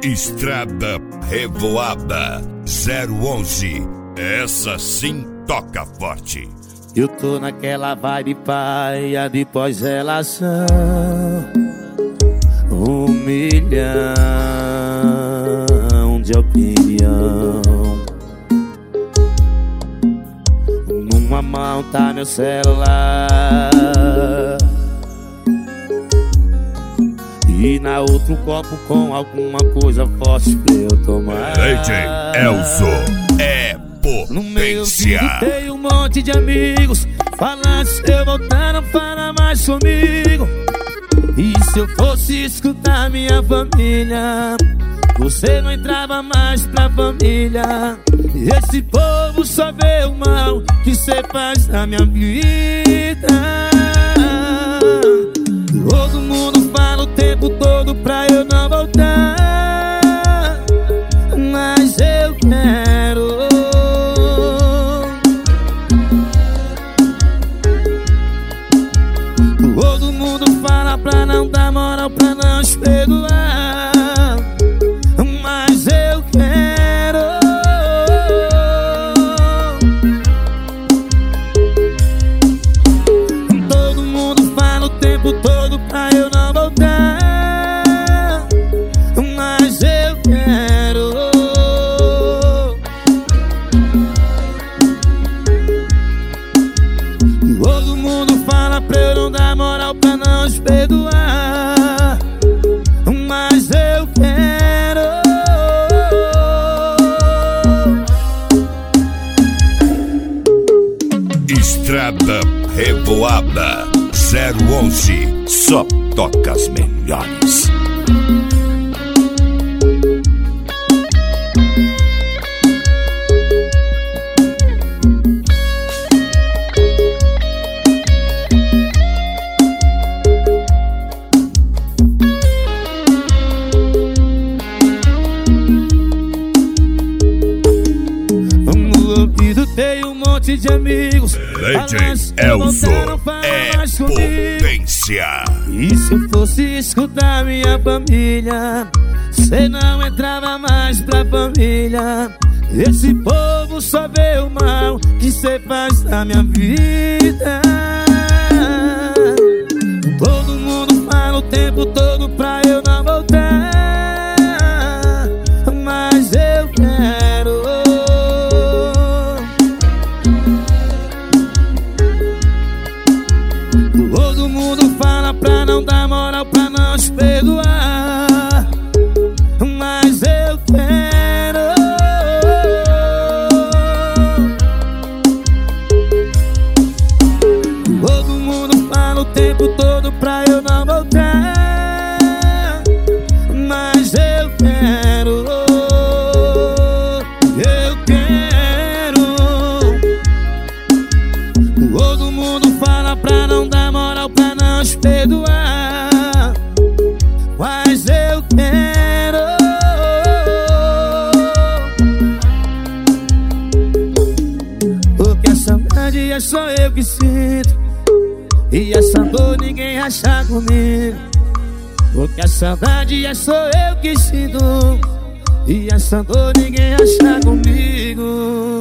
Estrada Revoada 011. Essa sim toca forte. Eu tô naquela vibe paia de pós-relação. 1 milhão de opinião. Numa mão tá meu celular e na outra um copo com alguma coisa forte pra eu tomar. DJ Elzo é no meio potência. tem um monte de amigos falando, se eu voltar não fala mais comigo. E se eu fosse escutar minha família, você não entrava mais pra família. Esse povo só vê o mal que cê faz na minha vida. Todo mundo fala o tempo todo pra eu não voltar, mas eu quero. Todo mundo fala pra não dar moral, pra não te perdoar, mas eu quero. Todo mundo fala o tempo todo pra eu não voltar, mas eu quero. Todo mundo fala pra eu não dar moral, pra não te perdoar, mas eu quero. Estrada Revoada 011. Só toca as melhores. Tem um monte de amigos. DJ Elzo é potência. E se eu fosse escutar minha família, cê não entrava mais pra família. Esse povo só vê o mal que cê faz na minha vida. Todo mundo fala o tempo todo pra eu não voltar, mas eu quero. Todo mundo fala pra não dar moral, pra não te perdoar, mas eu quero. Todo mundo fala o tempo todo pra eu não voltar, mas eu quero. Eu quero. Todo mundo fala pra não dar moral, pra não te perdoar, mas eu quero. Porque a saudade é só eu que sinto, e essa dor ninguém acha comigo. Porque a saudade é só eu que sinto, e essa dor ninguém acha comigo.